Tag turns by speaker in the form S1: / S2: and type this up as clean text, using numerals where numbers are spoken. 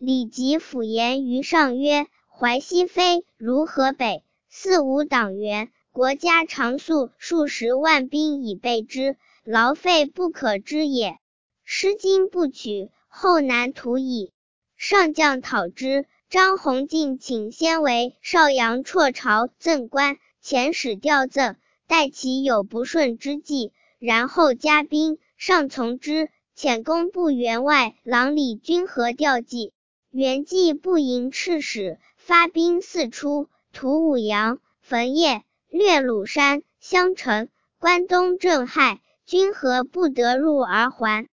S1: 李吉甫言于上曰：淮西非如河北，四无党员，国家常粟数十万兵以备之，劳费不可知也。失今不取，后难图矣。上将讨之，张弘进请先为邵阳辍朝赠官，遣使调赠，待其有不顺之计，然后加兵，上从之，遣工部员外郎李君和调计。元济不迎赤使，发兵四出，屠武阳、汾邺，略鲁山、襄城，关东震撼，君和不得入而还。